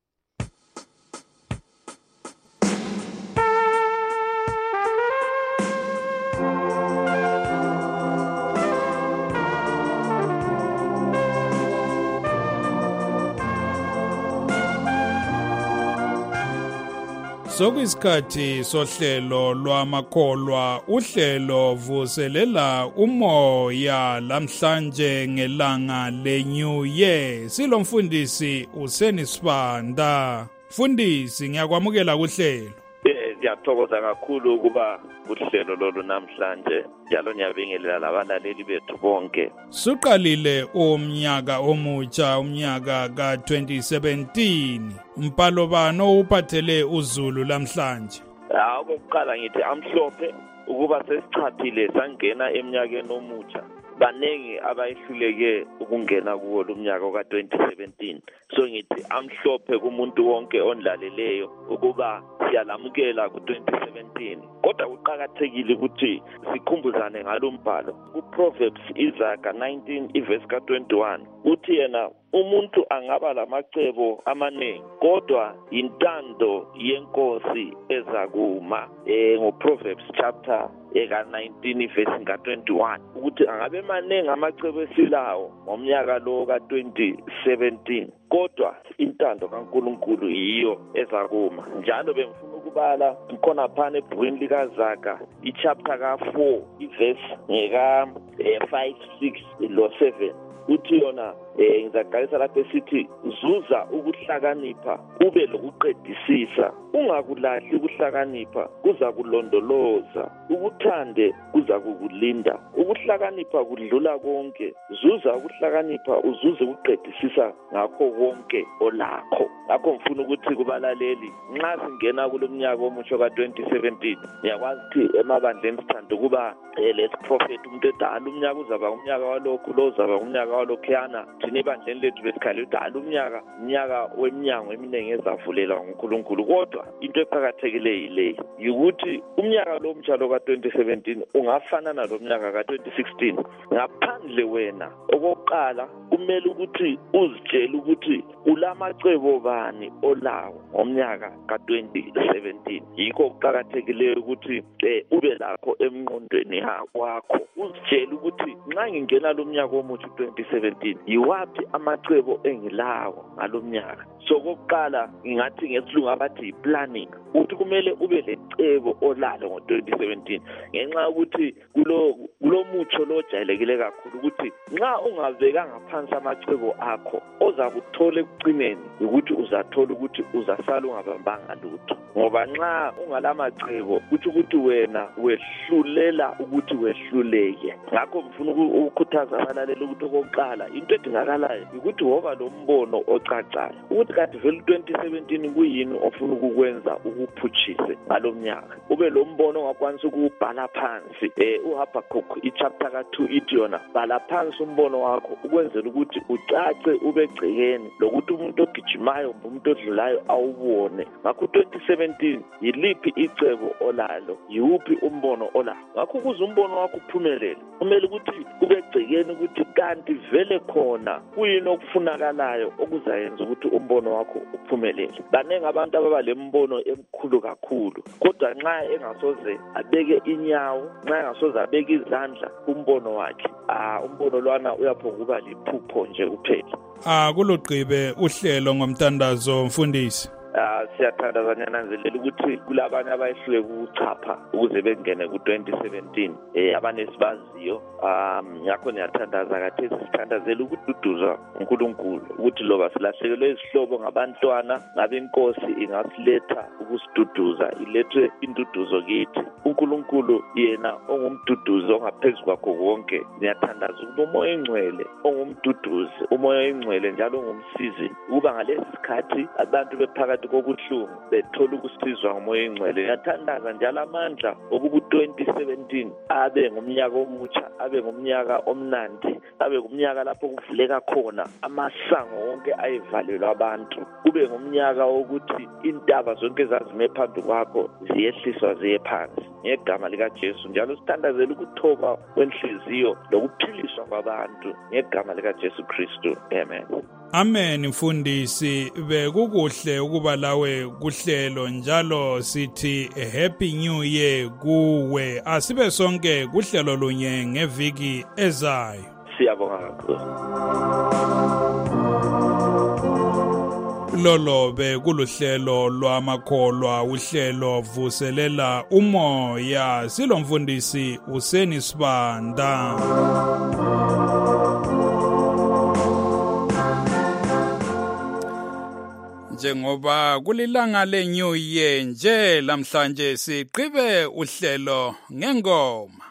Sokuyisikhathi sohlelo lwamakholwa, uhlelo vuselela umoya lamhlanje ngelanga leNew Year. Silomfundisi uSeni Sibanda. Mfundisi, ngiyakwamukela kuhlelo. Ngiyathokoza kakhulu ukuba kuhlelo lolu namhlanje, njalo ngiyabingelela labalaleli bethu bonke. Suqalile umnyaka omutsha, umnyaka ka-2017. Mpalo bano uphathele uZulu lamhlanje? Okokuqala ngithi amhlophe ukuba sesichaphile sangena eminyakeni omutsha. Baningi abayihluleke ukungena kuwo lo mnyaka ka-2017. So ngithi amhlophe kumuntu wonke onlaleleyo ukuba siyalamukela ku-2017. Kodwa kuqakathekile ukuthi sikhumbuzane ngalo mbhalo. Ku-Proverbs Izaga 19 ivesi ka-21 uthi yena umuntu angaba lamacebo amaningi kodwa intando yenkosi ezakuma. Ngo-Proverbs chapter eka-19 ivesi ka-21 ukuthi angabe maningi amacebo esilawo ngomnyaka lo ka-2017 kodwa intando kaNkulunkulu yiyo ezakuma. Njalo bengifuna ukubala khona phana ebhukwini likaZaga ichapter ka-4 ivesi ngeka-5, 6 lo 7 uthi yona ngizaqalisa lapho esithi zuza ukuhlakanipha ube lokuqedisisa, ungakulahli ukuhlakanipha kuza kulondoloza, ukuthande kuza kukulinda. Ukuhlakanipha kudlula konke, zuza ukuhlakanipha uzuze ukuqedisisa ngakho konke olakho. Ngakho ngifuna ukuthi kubalaleli nxa singena kulomnyaka omutsha ka-2017 ngiyakwazi ukuthi emabandleni sithanda ukuba let's prophet umuntu edala umnyaka uzaba umnyaka walokhu, lo uzaba umnyaka walokhuyana. Thina ibandleni lethu besikhala ukuthi umnyaka weminyango eminingi ezavulelwa nguNkulunkulu. Kodwa into eqhakathekileyo yileyi ukuthi umnyaka lo omutsha lo ka-2017 ungafana nalo mnyaka ka-2016 ngaphandle wena. Okokuqala kumele ukuthi uzitshele ukuthi ulamacebo bani olawo ngomnyaka ka-2017. Yikho kuqakathekileyo ukuthi ube lakho emngqondweni wakho, uzitshele ukuthi nxa ngingena lo mnyaka omutsha 2017 yiwaphi amacebo engilawo ngalo mnyaka. So kokuqala ngingathi ngesilungu abathi planning, ukuthi kumele ube lecebo olalo ngo-2017 ngenxa yokuthi kulo mutsho lo ojayelekile kakhulu ukuthi nxa ungabekanga phansi amacebo akho ozakuthola ekugcineni ukuthi uzathola ukuthi uzasala ungabambanga lutho. Ngoba nxa ungalamacebo kuthi ukuthi wena wehlulela ukuthi wehluleke. Ngakho ngifuna ukukhuthaza abalaleli ukuthi okokuqala into edingakalayo ukuthi woba lo mbono ocacayo ukuthi kanti vele 2017 kuyini ofuna ukukwenza ukuphutshise ngalo mnyaka. Ube lo mbono ongakwanisa ukubhala phansi. uHabakuk ichapter ka-2 ithi yona bhala phansi umbono wakho ukwenzela ukuthi ucace ube egcekeni lokuthi umuntu ogijimayo umuntu odlulayo awubone. Ngakho 2017 yiliphi icebo olalo, yiwuphi umbono olalo. Ngakho ukuze umbono wakho uphumelele kumele ukuthi ube egcekeni ukuthi kanti vele khona kuyini okufunakalayo okuzayenza ukuthi umbono wakho uphumelele. Baningi abantu ababa lembono emkhulu kakhulu kodwa nxa engasoze abeke inyawo, nxa engasoze abeke izandla kumbono wakhe, umbono lwana uyaphonguba liphupho nje kuphela. Kulugqibe uhlelo ngomtandazo mfundisi. siyathandaza nyananzelela ukuthi kulabanye abayehlule ukuchapha ukuze bengene ku-2017 abanesibaziyo ngakho niyathandaza kathesi sithandazela ukududuzwa uNkulunkulu ukuthi loba silahlekelwe izihlobo ngabantwana ngabe inkosi ingasiletha ukusiduduza ilethe induduzo kithi uNkulunkulu yena ongumduduzo ongaphezu kwakho konke niyathandaza ukuba umoya engcwele ongumduduzi umoya engcwele njalo ongumsizi ukuba ngalesi sikhathi abantu bephakathi kokuhlungu bethola ukusizwa ngumoya engcwele niyathandaza njalo amandla oku-2017 abe ngumnyaka omutsha abe ngumnyaka omnandi abe ngumnyaka lapho kuvuleka khona amasango wonke ayivalelwa abantu kube ngumnyaka wokuthi intaba zonke ezazime phambi kwakho ziyehliswa ziye phansi ngegama likaJesu njalo sithandazela ukuthoba kwenhliziyo lokuphiliswa kwabantu ngegama likaJesu Kristu amen. Amen mfundisi bekukuhle ukuba lawe kuhlelo njalo sithi happy new year kuwe asibe sonke kuhlelo lunye ngeviki ezayo. Siyabonga kakhulu. Lolo bekuluhlelo lwamakholwa uhlelo vuselela umoya silomfundisi Useni Sibanda. Njengoba kulilanga le-New Year nje lamhlanje siqibe uhlelo ngengoma.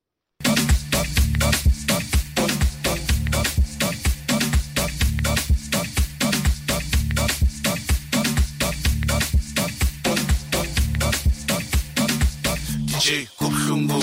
DJ Kuhlungu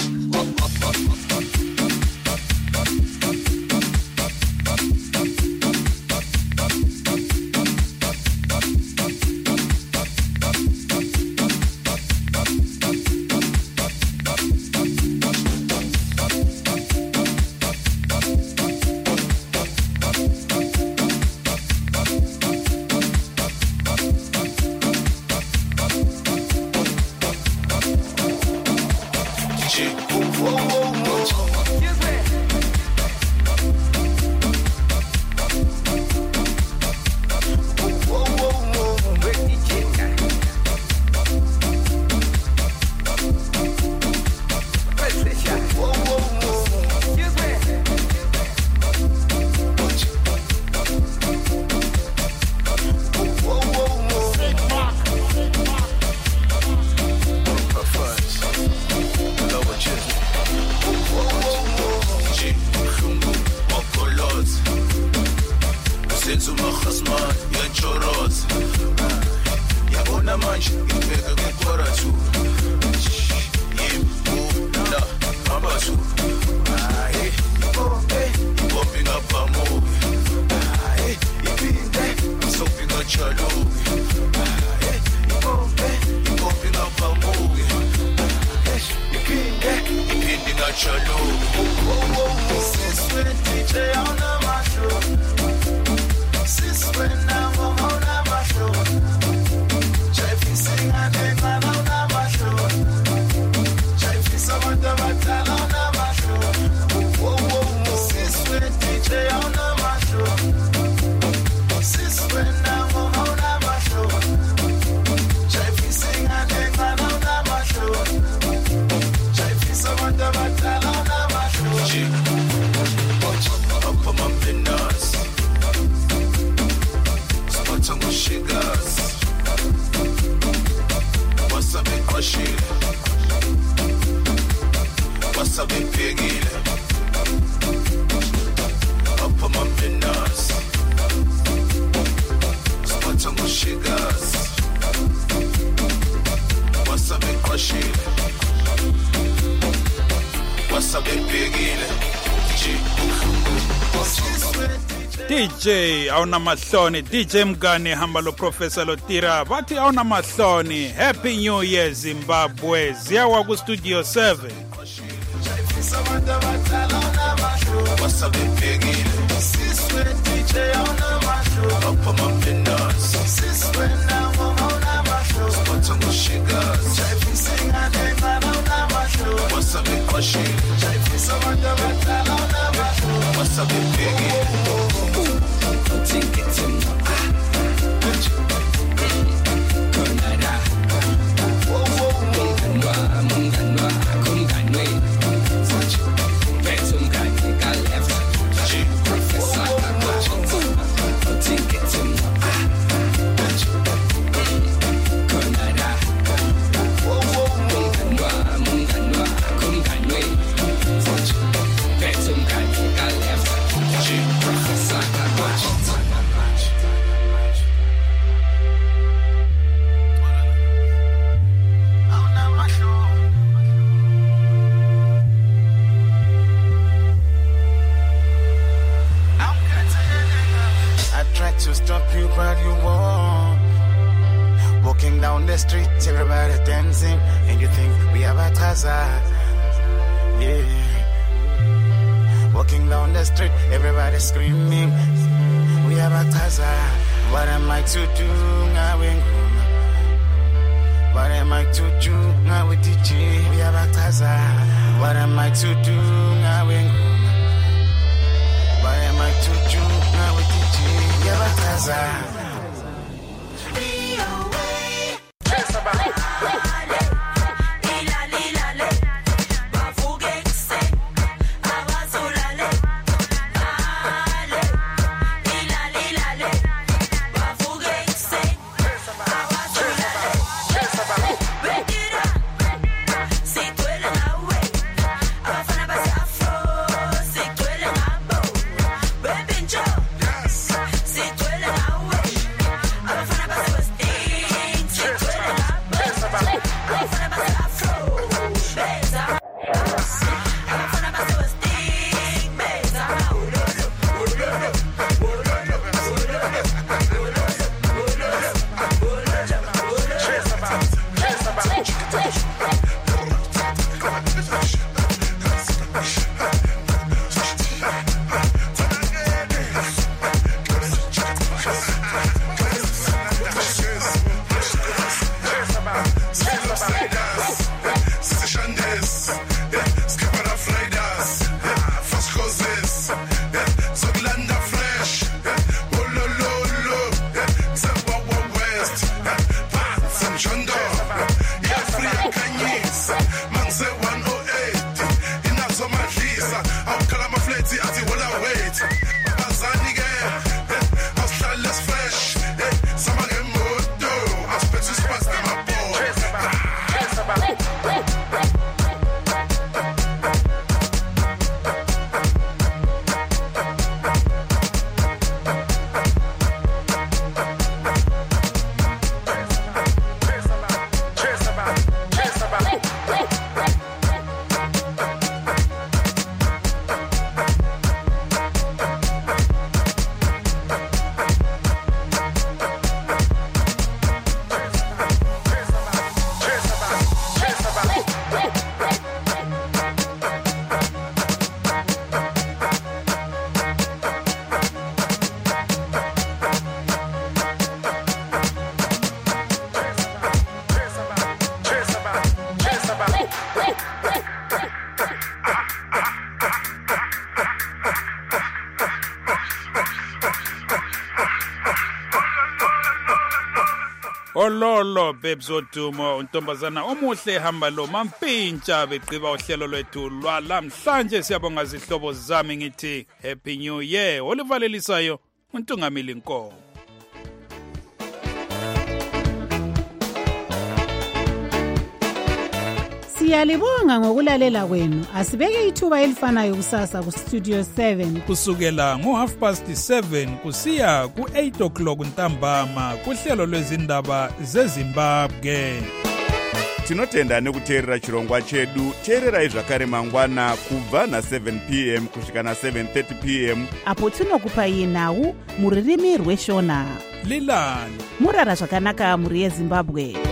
DJ awuna mahloni DJ Mgani hamba lo Professor Lotira bathi awuna mahloni Happy New Year Zimbabwe ziyawa ku Studio 7 you what you want. Walking down the street, everybody dancing, and you think we have a Taza. Yeah. Walking down the street, everybody screaming, we have a Taza. What am I to do? What am I to do? Now with DJ, we have a Taza. What am I to do? What am I to do? Now with DJ, we have a Taza. Ololo babes odumo untombazana omuhle hamba lo mampintsha beqiba uhlelo lwethu lwalamhlanje. Siyabonga izihlobo zami ngithi happy new year. Olivalelisayo uNtungamili Nkomo. Siyalibonga ngokulalela kwenu. Asibeke ithuba elifanayo kusasa ku Studio 7 kusukela ngo7:30 kusiya ku8:00 ntambama kuhlelo lwezindaba zeZimbabwe. Tinotenda nekuteerera chirongwa chedu. Teererai zvakare mangwana kubva na7 p.m. kusvika na7:30 p.m. apo tinokupai nhau muririmi rweshona. Lilani murara zvakanaka muri yeZimbabwe.